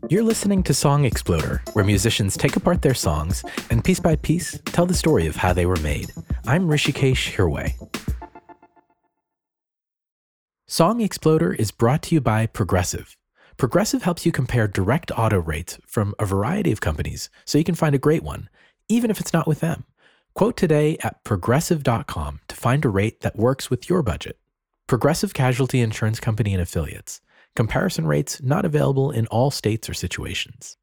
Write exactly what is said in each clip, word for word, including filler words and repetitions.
You're listening to Song Exploder, where musicians take apart their songs and piece by piece tell the story of how they were made. I'm Rishikesh Hirway. Song Exploder is brought to you by Progressive. Progressive helps you compare direct auto rates from a variety of companies so you can find a great one, even if it's not with them. Quote today at progressive dot com to find a rate that works with your budget. Progressive Casualty Insurance Company and Affiliates. Comparison rates not available in all states or situations.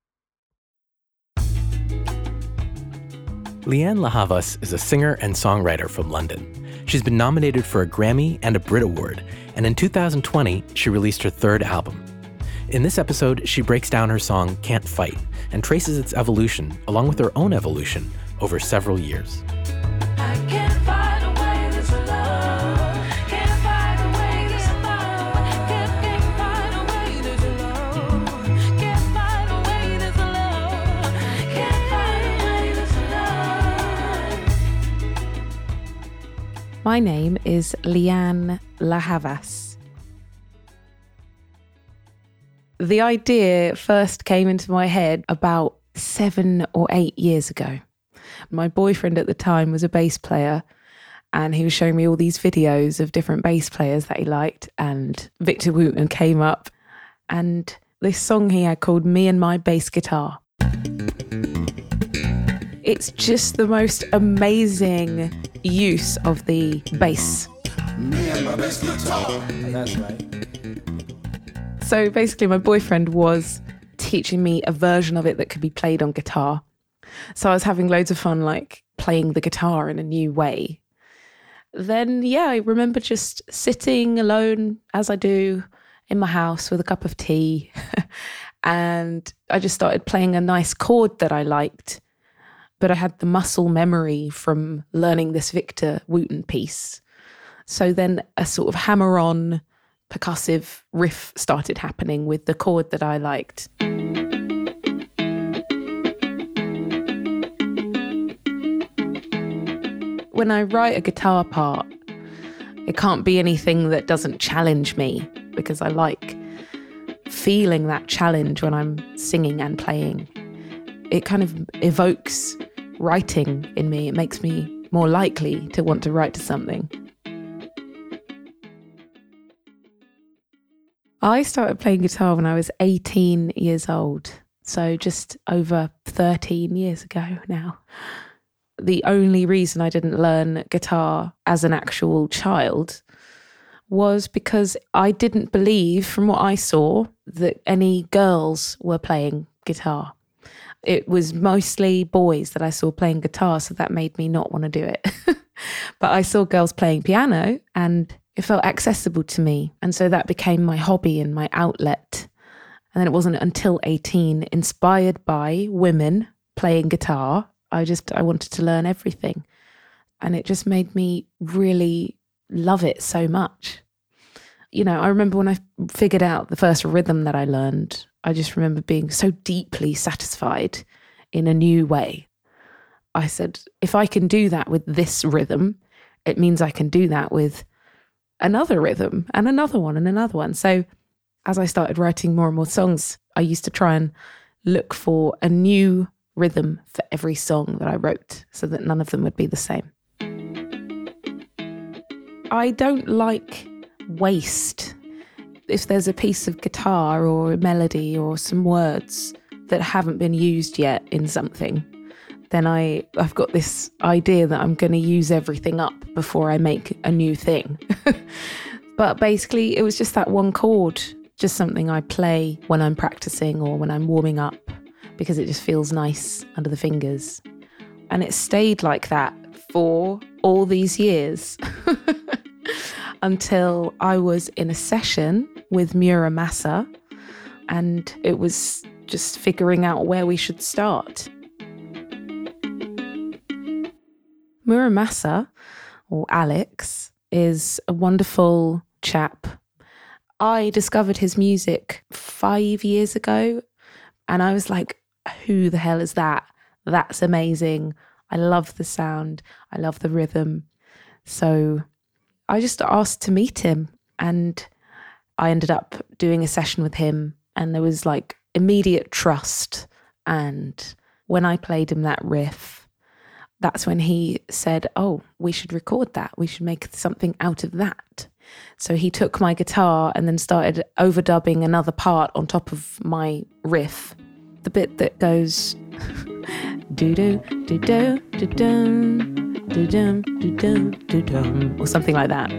Lianne La Havas is a singer and songwriter from London. She's been nominated for a Grammy and a Brit Award, and in two thousand twenty, she released her third album. In this episode, she breaks down her song Can't Fight and traces its evolution, along with her own evolution, over several years. My name is Lianne La Havas. The idea first came into my head about seven or eight years ago. My boyfriend at the time was a bass player, and he was showing me all these videos of different bass players that he liked, and Victor Wooten came up, and this song he had called Me and My Bass Guitar. It's just the most amazing use of the bass. Me and my bass guitar. That's right. So basically my boyfriend was teaching me a version of it that could be played on guitar. So I was having loads of fun, like playing the guitar in a new way. Then, yeah, I remember just sitting alone, as I do, in my house with a cup of tea. And I just started playing a nice chord that I liked. But I had the muscle memory from learning this Victor Wooten piece. So then a sort of hammer-on percussive riff started happening with the chord that I liked. When I write a guitar part, it can't be anything that doesn't challenge me, because I like feeling that challenge when I'm singing and playing. It kind of evokes writing in me. It makes me more likely to want to write to something. I started playing guitar when I was eighteen years old, so just over thirteen years ago now. The only reason I didn't learn guitar as an actual child was because I didn't believe, from what I saw, that any girls were playing guitar. It was mostly boys that I saw playing guitar, so that made me not want to do it. But I saw girls playing piano and it felt accessible to me. And so that became my hobby and my outlet. And then it wasn't until eighteen, inspired by women playing guitar, I just, I wanted to learn everything. And it just made me really love it so much. You know, I remember when I figured out the first rhythm that I learned, I just remember being so deeply satisfied in a new way. I said, if I can do that with this rhythm, it means I can do that with another rhythm and another one and another one. So as I started writing more and more songs, I used to try and look for a new rhythm for every song that I wrote so that none of them would be the same. I don't like waste. If there's a piece of guitar or a melody or some words that haven't been used yet in something, then I, I've got this idea that I'm going to use everything up before I make a new thing. But basically, it was just that one chord, just something I play when I'm practicing or when I'm warming up, because it just feels nice under the fingers. And it stayed like that for all these years until I was in a session with Mura Massa, and it was just figuring out where we should start. Mura Massa, or Alex, is a wonderful chap. I discovered his music five years ago, and I was like, who the hell is that? That's amazing. I love the sound. I love the rhythm. So I just asked to meet him, and I ended up doing a session with him, and there was like immediate trust. And when I played him that riff, that's when he said, oh, we should record that. We should make something out of that. So he took my guitar and then started overdubbing another part on top of my riff. The bit that goes do-do, do-do, do-dum, do-dum, do-dum, do-dum, or something like that.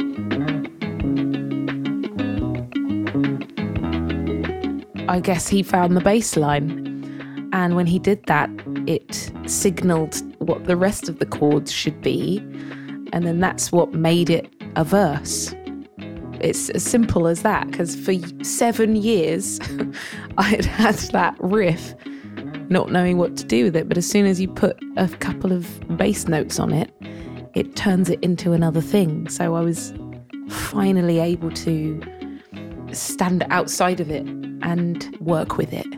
I guess he found the bass line. And when he did that, it signaled what the rest of the chords should be. And then that's what made it a verse. It's as simple as that, because for seven years, I had had that riff, not knowing what to do with it. But as soon as you put a couple of bass notes on it, it turns it into another thing. So I was finally able to stand outside of it and work with it.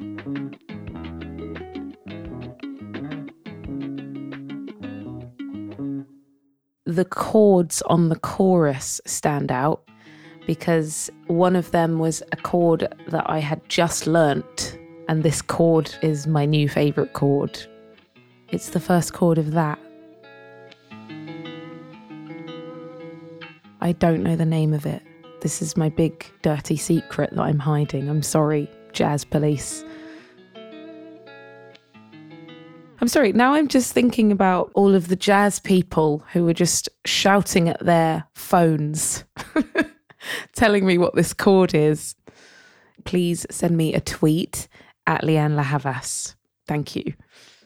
The chords on the chorus stand out because one of them was a chord that I had just learnt, and this chord is my new favourite chord. It's the first chord of that. I don't know the name of it. This is my big dirty secret that I'm hiding. I'm sorry, Jazz Police. I'm sorry, now I'm just thinking about all of the jazz people who were just shouting at their phones, telling me what this chord is. Please send me a tweet at Leanne La Havas. Thank you.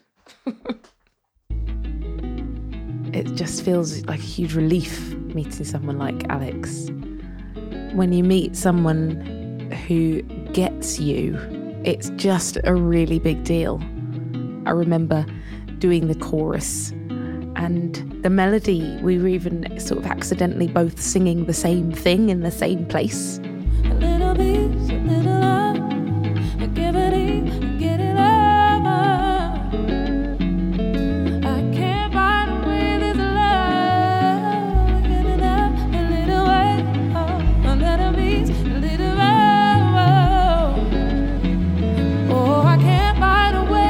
It just feels like a huge relief meeting someone like Alex. When you meet someone who gets you, it's just a really big deal. I remember doing the chorus and the melody, we were even sort of accidentally both singing the same thing in the same place. A little bit, a little love, give it in, get it over. I can't find a way this love, get it up a little way, oh, a little bit, a little love. Oh, I can't find a way.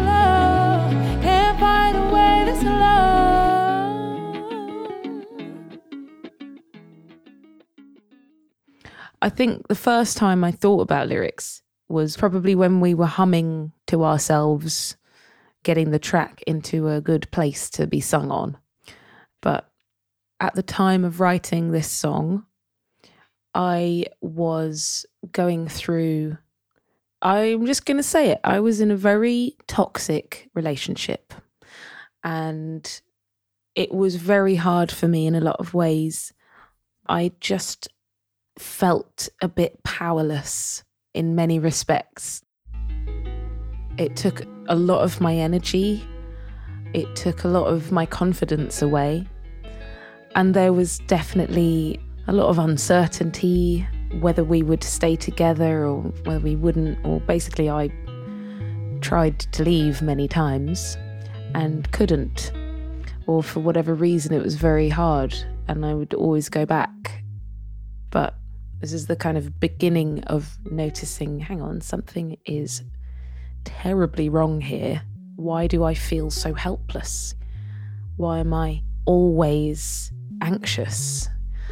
I think the first time I thought about lyrics was probably when we were humming to ourselves, getting the track into a good place to be sung on. But at the time of writing this song, I was going through, I'm just going to say it, I was in a very toxic relationship. And it was very hard for me in a lot of ways. I just felt a bit powerless in many respects. It took a lot of my energy. It took a lot of my confidence away. And there was definitely a lot of uncertainty whether we would stay together or whether we wouldn't. Or basically I tried to leave many times and couldn't. Or for whatever reason it was very hard and I would always go back. But this is the kind of beginning of noticing, hang on, something is terribly wrong here. Why do I feel so helpless? Why am I always anxious?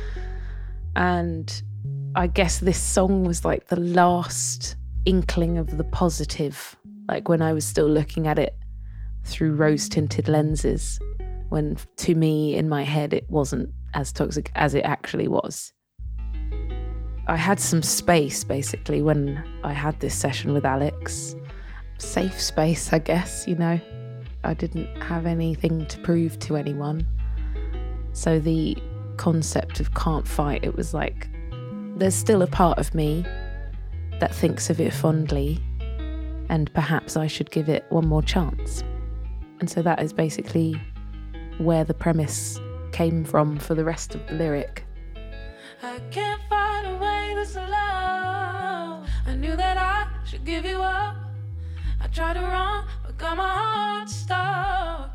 And I guess this song was like the last inkling of the positive, like when I was still looking at it through rose-tinted lenses, when to me, in my head, it wasn't as toxic as it actually was. I had some space, basically, when I had this session with Alex. Safe space, I guess, you know. I didn't have anything to prove to anyone. So the concept of can't fight, it was like, there's still a part of me that thinks of it fondly, and perhaps I should give it one more chance. And so that is basically where the premise came from for the rest of the lyric. I can't find a way this love. I knew that I should give you up. I tried to run, but got my heart stuck.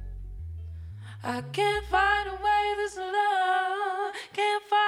I can't find a way this love. Can't find.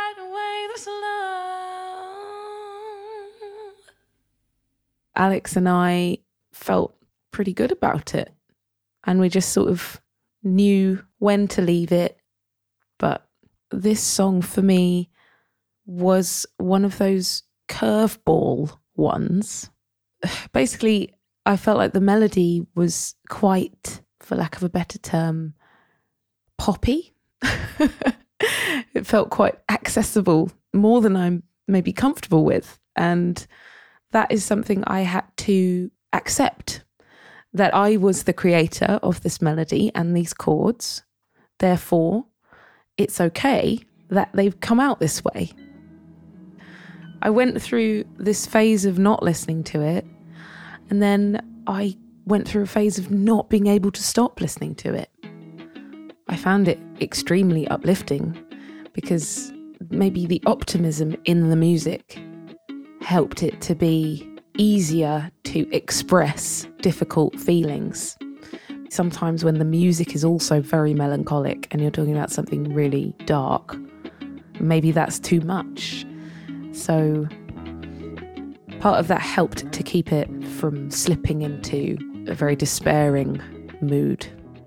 Alex and I felt pretty good about it. And we just sort of knew when to leave it. But this song for me was one of those curveball ones. Basically, I felt like the melody was quite, for lack of a better term, poppy. It felt quite accessible, more than I'm maybe comfortable with. And that is something I had to accept, that I was the creator of this melody and these chords. Therefore, it's okay that they've come out this way. I went through this phase of not listening to it, and then I went through a phase of not being able to stop listening to it. I found it extremely uplifting because maybe the optimism in the music helped it to be easier to express difficult feelings. Sometimes when the music is also very melancholic and you're talking about something really dark, maybe that's too much. So part of that helped to keep it from slipping into a very despairing mood.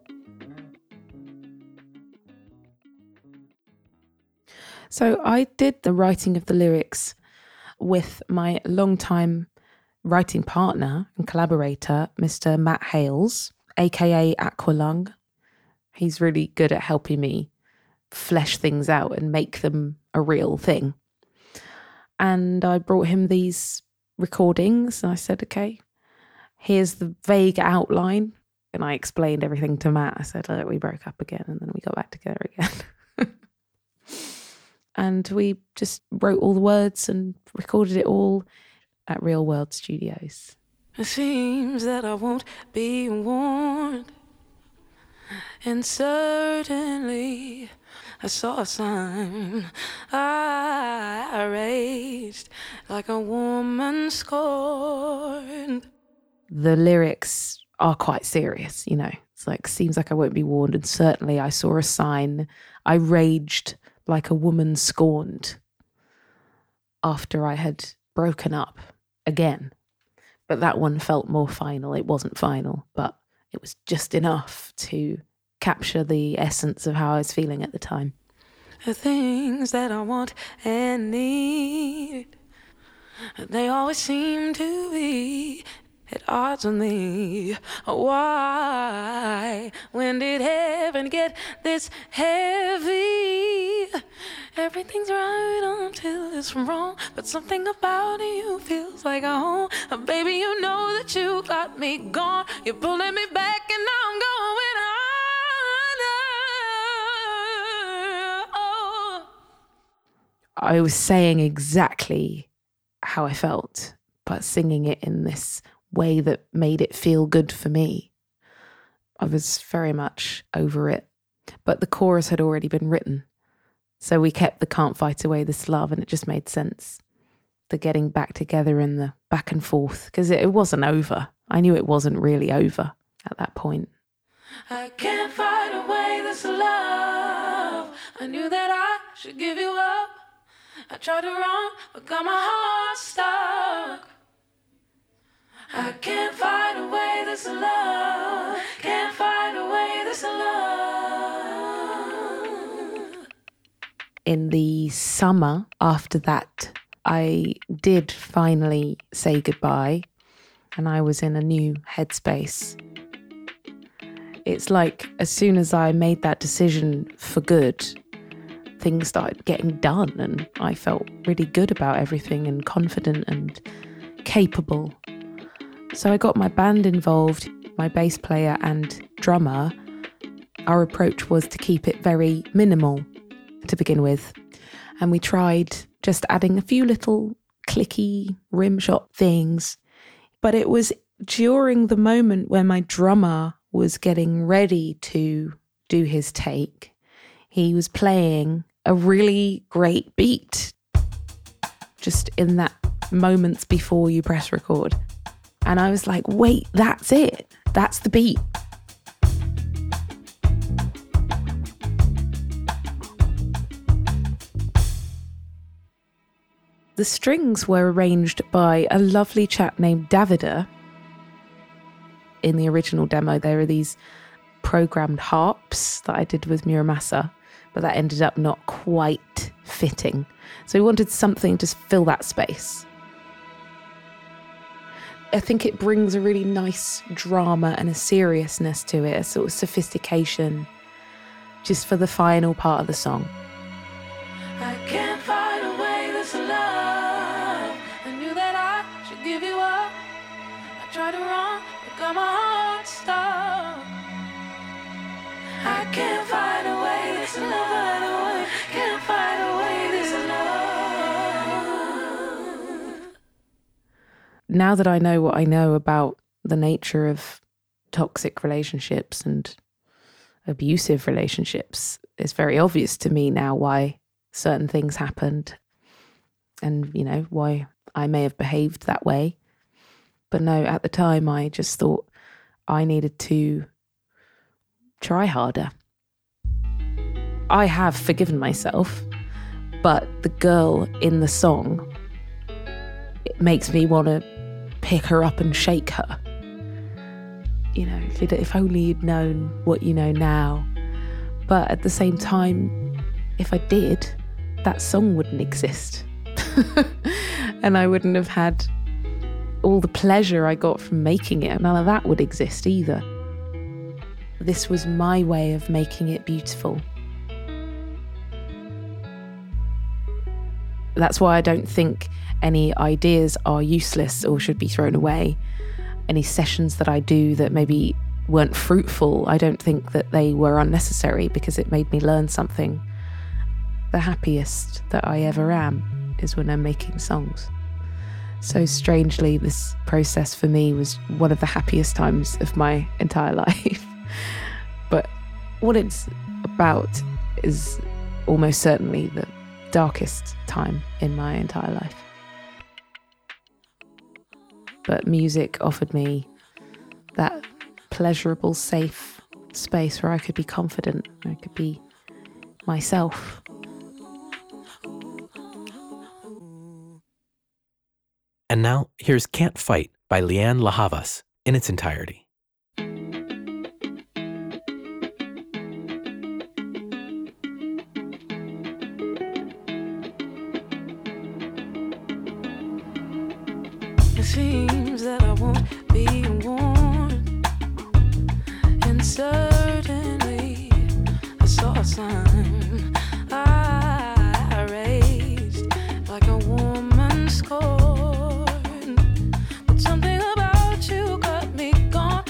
So I did the writing of the lyrics with my longtime writing partner and collaborator, Mister Matt Hales, aka Aqualung. He's really good at helping me flesh things out and make them a real thing. And I brought him these recordings and I said, okay, here's the vague outline. And I explained everything to Matt. I said, look, we broke up again and then we got back together again. And we just wrote all the words and recorded it all at Real World Studios. It seems that I won't be warned. And certainly I saw a sign. I raged like a woman scorned. The lyrics are quite serious, you know. It's like, seems like I won't be warned. And certainly I saw a sign. I raged like a woman scorned after I had broken up again. But that one felt more final. It wasn't final, but it was just enough to capture the essence of how I was feeling at the time. The things that I want and need, they always seem to be at odds with me. Why? When did heaven get this heavy? Everything's right until it's wrong, but something about you feels like a home. Baby, you know that you got me gone. You're pulling me back and now I'm going under. Oh. I was saying exactly how I felt, but singing it in this way that made it feel good for me. I was very much over it, but the chorus had already been written. So we kept the can't fight away this love, and it just made sense. The getting back together and the back and forth, because it, it wasn't over. I knew it wasn't really over at that point. I can't fight away this love. I knew that I should give you up. I tried to run, but got my heart stuck. I can't fight away this love. Can't fight away this love. In the summer after that, I did finally say goodbye, and I was in a new headspace. It's like as soon as I made that decision for good, things started getting done, and I felt really good about everything and confident and capable. So I got my band involved, my bass player and drummer. Our approach was to keep it very minimal to begin with. And we tried just adding a few little clicky rim shot things. But it was during the moment when my drummer was getting ready to do his take, he was playing a really great beat just in that moments before you press record. And I was like, wait, that's it. That's the beat. The strings were arranged by a lovely chap named Davida. In the original demo, there are these programmed harps that I did with Muramasa, but that ended up not quite fitting. So we wanted something to fill that space. I think it brings a really nice drama and a seriousness to it, a sort of sophistication, just for the final part of the song. I can't fight away this love. I knew that I should give you up. I tried to run, but got my heart stuck. I can't fight away this love. Can't fight away this love. Now that I know what I know about the nature of toxic relationships and abusive relationships, it's very obvious to me now why certain things happened and, you know, why I may have behaved that way. But no, at the time, I just thought I needed to try harder. I have forgiven myself, but the girl in the song, it makes me want to pick her up and shake her. You know, if, it, if only you'd known what you know now. But at the same time, if I did, that song wouldn't exist. And I wouldn't have had all the pleasure I got from making it. None of that would exist either. This was my way of making it beautiful. That's why I don't think any ideas are useless or should be thrown away. Any sessions that I do that maybe weren't fruitful, I don't think that they were unnecessary because it made me learn something. The happiest that I ever am is when I'm making songs. So strangely, this process for me was one of the happiest times of my entire life. But what it's about is almost certainly the darkest time in my entire life. But music offered me that pleasurable, safe space where I could be confident, I could be myself. And now, here's Can't Fight by Lianne La Havas in its entirety. It seems that I won't be warned, and certainly I saw a sign I raised like a woman scorned. But something about you got me gone,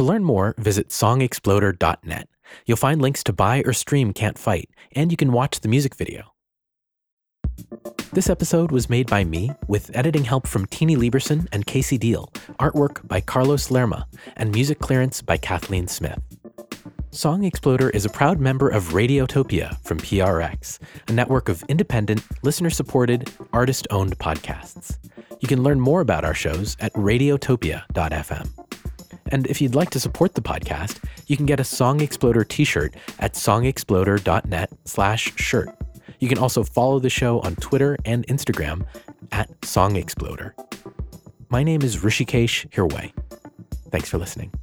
To learn more, visit song exploder dot net. You'll find links to buy or stream Can't Fight, and you can watch the music video. This episode was made by me, with editing help from Teeny Lieberson and Casey Deal, artwork by Carlos Lerma, and music clearance by Kathleen Smith. Song Exploder is a proud member of Radiotopia from P R X, a network of independent, listener-supported, artist-owned podcasts. You can learn more about our shows at radiotopia dot f m. And if you'd like to support the podcast, you can get a Song Exploder t-shirt at song exploder dot net slash shirt. You can also follow the show on Twitter and Instagram at Song Exploder. My name is Rishikesh Hirway. Thanks for listening.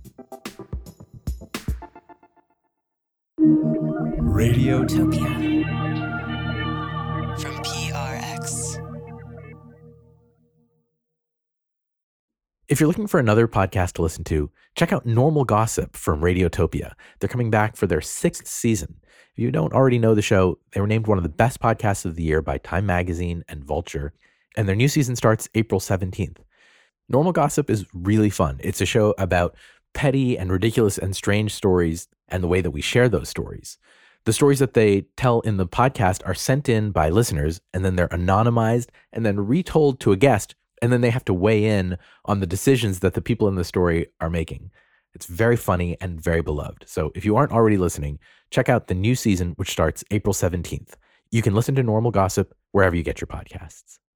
Radiotopia from P R X. If you're looking for another podcast to listen to, check out Normal Gossip from Radiotopia. They're coming back for their sixth season. If you don't already know the show, they were named one of the best podcasts of the year by Time Magazine and Vulture, and their new season starts April seventeenth. Normal Gossip is really fun. It's a show about petty and ridiculous and strange stories and the way that we share those stories. The stories that they tell in the podcast are sent in by listeners, and then they're anonymized and then retold to a guest, and then they have to weigh in on the decisions that the people in the story are making. It's very funny and very beloved. So if you aren't already listening, check out the new season, which starts April seventeenth. You can listen to Normal Gossip wherever you get your podcasts.